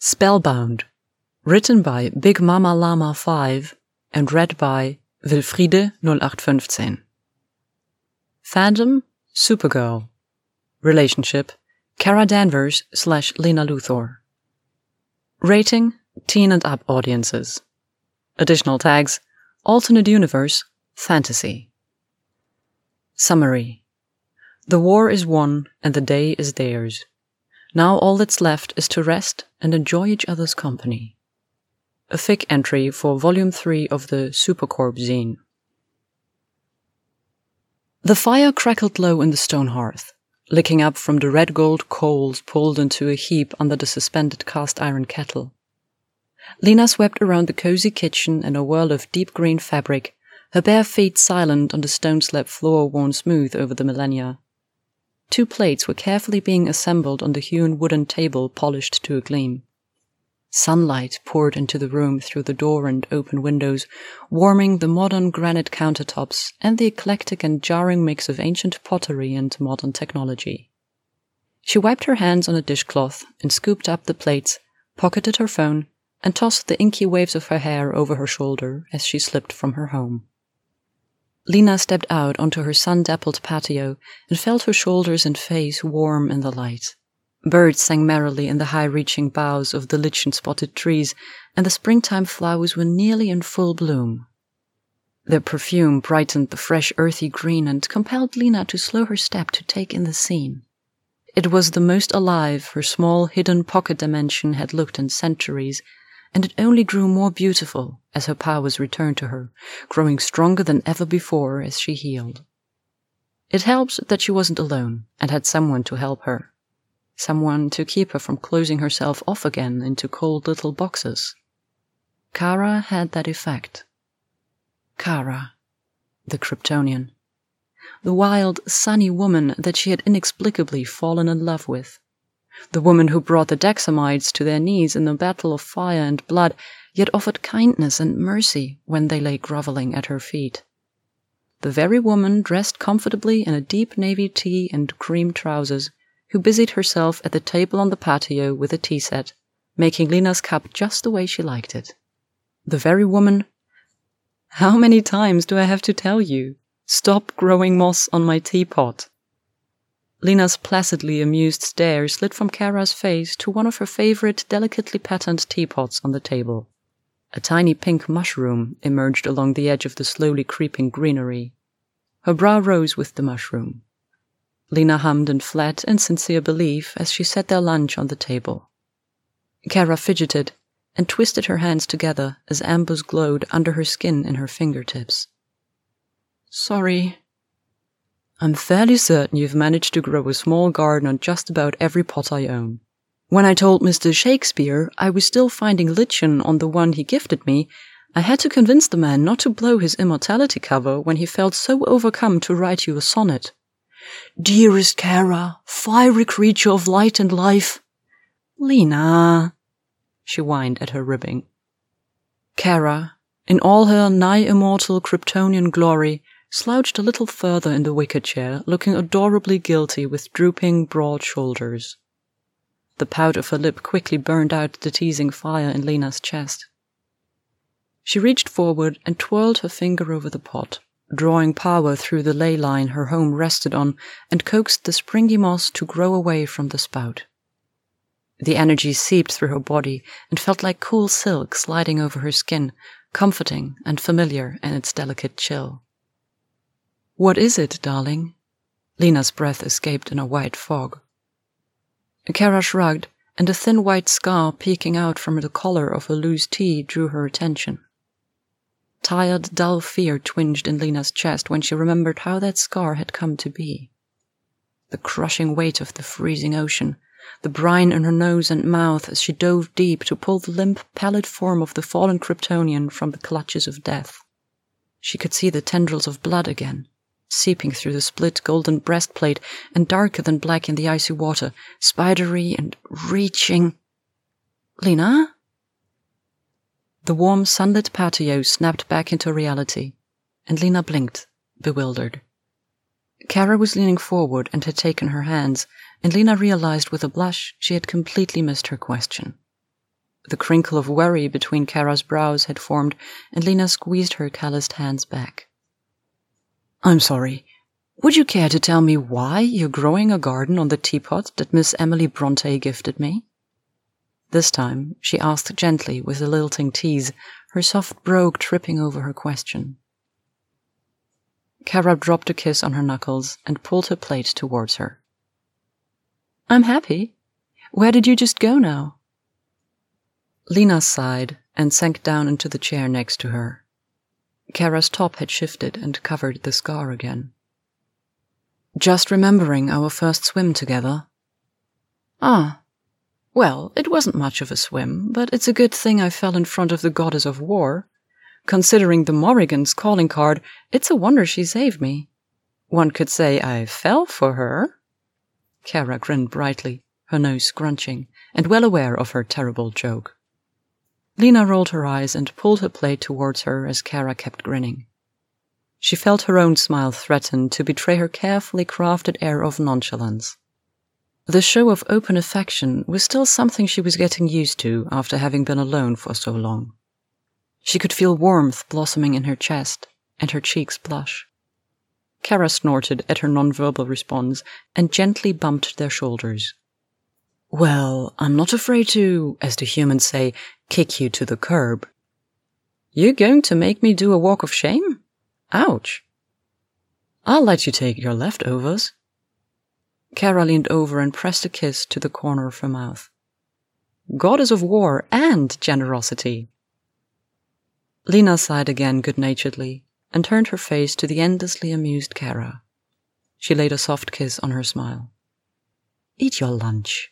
Spellbound, written by Big Mama Llama 5 and read by Wilfriede 0815. Fandom, Supergirl. Relationship, Kara Danvers / Lena Luthor. Rating, teen and up audiences. Additional tags, alternate universe, fantasy. Summary. The war is won and the day is theirs. Now all that's left is to rest and enjoy each other's company. A fic entry for Volume 3 of the Supercorp zine. The fire crackled low in the stone hearth, licking up from the red-gold coals pulled into a heap under the suspended cast-iron kettle. Lena swept around the cozy kitchen in a whirl of deep green fabric, her bare feet silent on the stone-slab floor worn smooth over the millennia. 2 plates were carefully being assembled on the hewn wooden table polished to a gleam. Sunlight poured into the room through the door and open windows, warming the modern granite countertops and the eclectic and jarring mix of ancient pottery and modern technology. She wiped her hands on a dishcloth and scooped up the plates, pocketed her phone, and tossed the inky waves of her hair over her shoulder as she slipped from her home. Lena stepped out onto her sun-dappled patio and felt her shoulders and face warm in the light. Birds sang merrily in the high-reaching boughs of the lichen-spotted trees, and the springtime flowers were nearly in full bloom. Their perfume brightened the fresh earthy green and compelled Lena to slow her step to take in the scene. It was the most alive her small, hidden pocket dimension had looked in centuries, and it only grew more beautiful as her powers returned to her, growing stronger than ever before as she healed. It helped that she wasn't alone and had someone to help her. Someone to keep her from closing herself off again into cold little boxes. Kara had that effect. Kara, the Kryptonian. The wild, sunny woman that she had inexplicably fallen in love with. The woman who brought the Daxamites to their knees in a battle of fire and blood, yet offered kindness and mercy when they lay groveling at her feet. The very woman dressed comfortably in a deep navy tee and cream trousers, who busied herself at the table on the patio with a tea set, making Lena's cup just the way she liked it. The very woman— How many times do I have to tell you? Stop growing moss on my teapot. Lena's placidly amused stare slid from Kara's face to one of her favorite delicately patterned teapots on the table. A tiny pink mushroom emerged along the edge of the slowly creeping greenery. Her brow rose with the mushroom. Lena hummed in flat and sincere belief as she set their lunch on the table. Kara fidgeted and twisted her hands together as ambers glowed under her skin in her fingertips. Sorry. I'm fairly certain you've managed to grow a small garden on just about every pot I own. When I told Mr. Shakespeare I was still finding lichen on the one he gifted me, I had to convince the man not to blow his immortality cover when he felt so overcome to write you a sonnet. Dearest Kara, fiery creature of light and life. Lena, she whined at her ribbing. Kara, in all her nigh-immortal Kryptonian glory, slouched a little further in the wicker chair, looking adorably guilty with drooping, broad shoulders. The pout of her lip quickly burned out the teasing fire in Lena's chest. She reached forward and twirled her finger over the pot, drawing power through the ley line her home rested on, and coaxed the springy moss to grow away from the spout. The energy seeped through her body and felt like cool silk sliding over her skin, comforting and familiar in its delicate chill. What is it, darling? Lena's breath escaped in a white fog. Kara shrugged, and a thin white scar peeking out from the collar of her loose tee drew her attention. Tired, dull fear twinged in Lena's chest when she remembered how that scar had come to be. The crushing weight of the freezing ocean, the brine in her nose and mouth as she dove deep to pull the limp, pallid form of the fallen Kryptonian from the clutches of death. She could see the tendrils of blood again, seeping through the split golden breastplate and darker than black in the icy water, spidery and reaching. Lena? The warm, sunlit patio snapped back into reality, and Lena blinked, bewildered. Kara was leaning forward and had taken her hands, and Lena realized with a blush she had completely missed her question. The crinkle of worry between Kara's brows had formed, and Lena squeezed her calloused hands back. "I'm sorry. Would you care to tell me why you're growing a garden on the teapot that Miss Emily Bronte gifted me?" This time, she asked gently with a lilting tease, her soft brogue tripping over her question. Kara dropped a kiss on her knuckles and pulled her plate towards her. "I'm happy. Where did you just go now?" Lena sighed and sank down into the chair next to her. Kara's top had shifted and covered the scar again. "Just remembering our first swim together." "Ah. Well, it wasn't much of a swim, but it's a good thing I fell in front of the goddess of war. Considering the Morrigan's calling card, it's a wonder she saved me. One could say I fell for her." Kara grinned brightly, her nose scrunching, and well aware of her terrible joke. Lena rolled her eyes and pulled her plate towards her as Kara kept grinning. She felt her own smile threaten to betray her carefully crafted air of nonchalance. The show of open affection was still something she was getting used to after having been alone for so long. She could feel warmth blossoming in her chest, and her cheeks blush. Kara snorted at her nonverbal response and gently bumped their shoulders. "Well, I'm not afraid to, as the humans say, kick you to the curb." "You're going to make me do a walk of shame? Ouch." "I'll let you take your leftovers." Kara leaned over and pressed a kiss to the corner of her mouth. "Goddess of war and generosity." Lena sighed again good-naturedly and turned her face to the endlessly amused Kara. She laid a soft kiss on her smile. "Eat your lunch."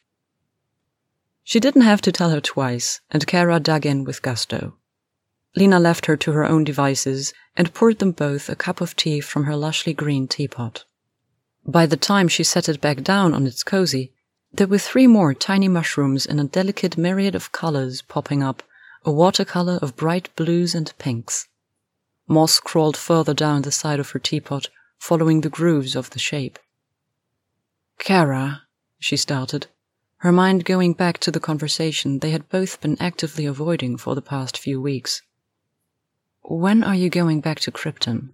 She didn't have to tell her twice, and Kara dug in with gusto. Lena left her to her own devices and poured them both a cup of tea from her lushly green teapot. By the time she set it back down on its cozy, there were 3 more tiny mushrooms in a delicate myriad of colors popping up, a watercolor of bright blues and pinks. Moss crawled further down the side of her teapot, following the grooves of the shape. "Kara," she started, her mind going back to the conversation they had both been actively avoiding for the past few weeks. "When are you going back to Krypton?"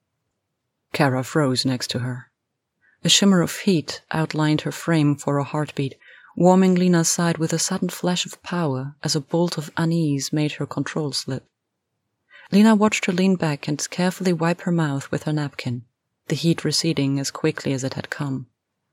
Kara froze next to her. A shimmer of heat outlined her frame for a heartbeat, warming Lena's side with a sudden flash of power as a bolt of unease made her control slip. Lena watched her lean back and carefully wipe her mouth with her napkin, the heat receding as quickly as it had come.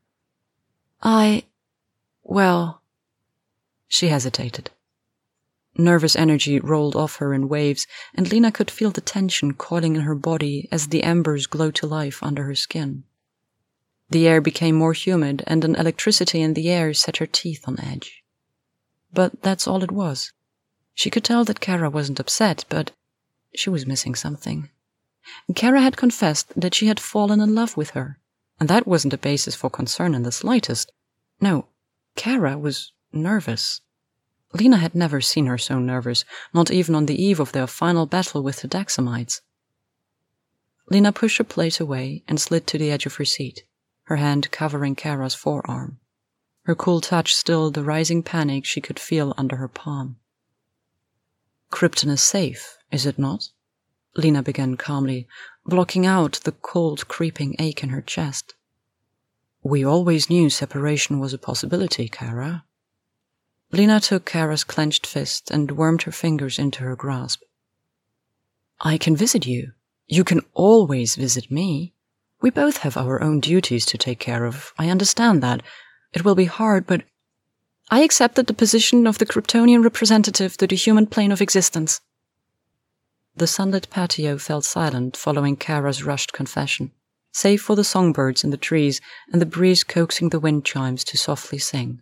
Well... She hesitated. Nervous energy rolled off her in waves, and Lena could feel the tension coiling in her body as the embers glowed to life under her skin. The air became more humid, and an electricity in the air set her teeth on edge. But that's all it was. She could tell that Kara wasn't upset, but she was missing something. Kara had confessed that she had fallen in love with her, and that wasn't a basis for concern in the slightest. No, Kara was nervous. Lena had never seen her so nervous, not even on the eve of their final battle with the Daxamites. Lena pushed her plate away and slid to the edge of her seat, her hand covering Kara's forearm. Her cool touch stilled the rising panic she could feel under her palm. "Krypton is safe, is it not?" Lena began calmly, blocking out the cold, creeping ache in her chest. "We always knew separation was a possibility, Kara." Lena took Kara's clenched fist and wormed her fingers into her grasp. "I can visit you. You can always visit me. We both have our own duties to take care of. I understand that. It will be hard, but I accepted the position of the Kryptonian representative to the human plane of existence." The sunlit patio fell silent following Kara's rushed confession, save for the songbirds in the trees and the breeze coaxing the wind chimes to softly sing.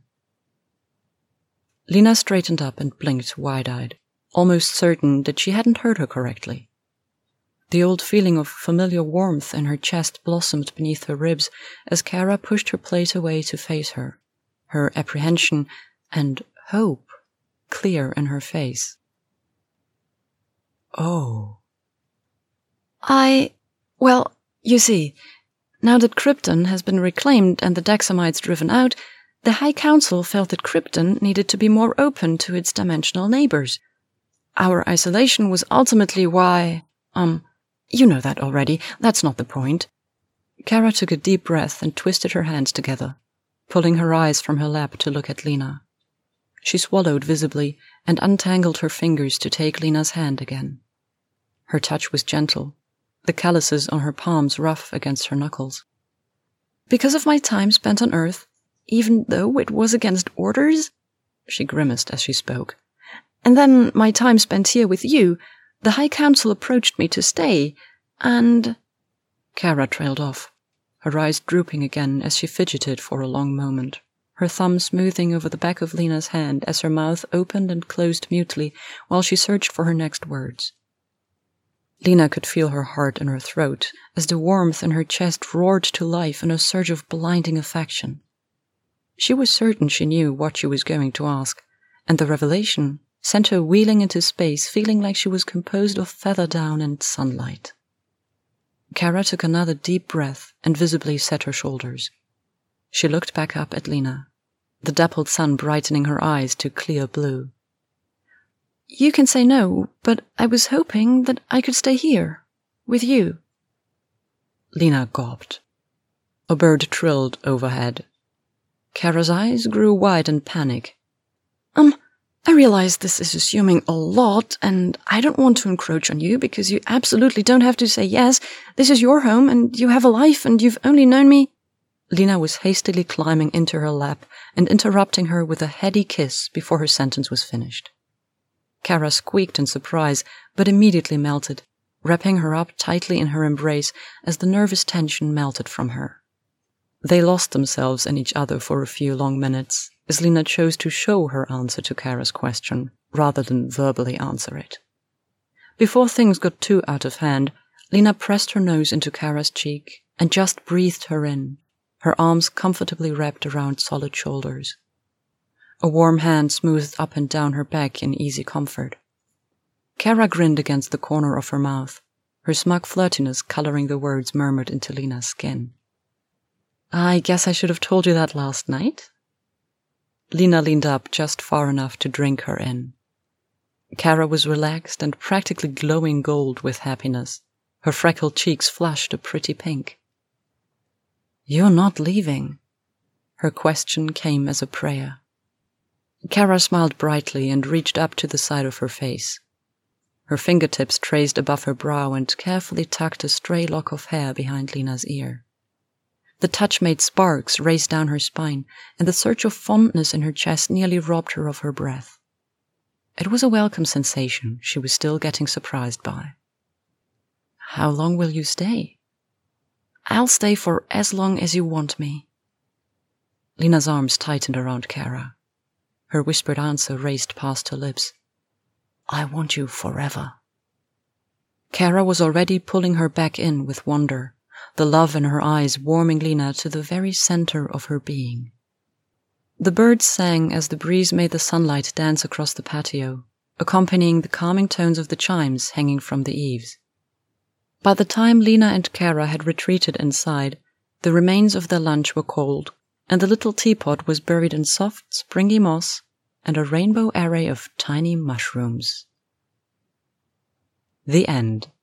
Lena straightened up and blinked wide-eyed, almost certain that she hadn't heard her correctly. The old feeling of familiar warmth in her chest blossomed beneath her ribs as Kara pushed her plate away to face her, her apprehension and hope clear in her face. "Oh." Well, you see, now that Krypton has been reclaimed and the Daxamites driven out, The High Council felt that Krypton needed to be more open to its dimensional neighbors. Our isolation was ultimately why… you know that already, that's not the point. Kara took a deep breath and twisted her hands together, pulling her eyes from her lap to look at Lena. She swallowed visibly and untangled her fingers to take Lena's hand again. Her touch was gentle, the calluses on her palms rough against her knuckles. Because of my time spent on Earth, even though it was against orders, she grimaced as she spoke, and then my time spent here with you, the High Council approached me to stay, and… Kara trailed off, her eyes drooping again as she fidgeted for a long moment, her thumb smoothing over the back of Lena's hand as her mouth opened and closed mutely while she searched for her next words. Lena could feel her heart in her throat as the warmth in her chest roared to life in a surge of blinding affection. She was certain she knew what she was going to ask, and the revelation sent her wheeling into space feeling like she was composed of feather down and sunlight. Kara took another deep breath and visibly set her shoulders. She looked back up at Lena, the dappled sun brightening her eyes to clear blue. You can say no, but I was hoping that I could stay here, with you. Lena gawped. A bird trilled overhead. Kara's eyes grew wide in panic. I realize this is assuming a lot, and I don't want to encroach on you because you absolutely don't have to say yes. This is your home, and you have a life, and you've only known me. Lena was hastily climbing into her lap and interrupting her with a heady kiss before her sentence was finished. Kara squeaked in surprise, but immediately melted, wrapping her up tightly in her embrace as the nervous tension melted from her. They lost themselves in each other for a few long minutes, as Lena chose to show her answer to Kara's question, rather than verbally answer it. Before things got too out of hand, Lena pressed her nose into Kara's cheek and just breathed her in, her arms comfortably wrapped around solid shoulders. A warm hand smoothed up and down her back in easy comfort. Kara grinned against the corner of her mouth, her smug flirtiness coloring the words murmured into Lena's skin. I guess I should have told you that last night. Lena leaned up just far enough to drink her in. Kara was relaxed and practically glowing gold with happiness. Her freckled cheeks flushed a pretty pink. You're not leaving? Her question came as a prayer. Kara smiled brightly and reached up to the side of her face. Her fingertips traced above her brow and carefully tucked a stray lock of hair behind Lena's ear. The touch made sparks race down her spine, and the surge of fondness in her chest nearly robbed her of her breath. It was a welcome sensation she was still getting surprised by. How long will you stay? I'll stay for as long as you want me. Lena's arms tightened around Kara. Her whispered answer raced past her lips. I want you forever. Kara was already pulling her back in with wonder, the love in her eyes warming Lena to the very center of her being. The birds sang as the breeze made the sunlight dance across the patio, accompanying the calming tones of the chimes hanging from the eaves. By the time Lena and Kara had retreated inside, the remains of their lunch were cold, and the little teapot was buried in soft, springy moss and a rainbow array of tiny mushrooms. The end.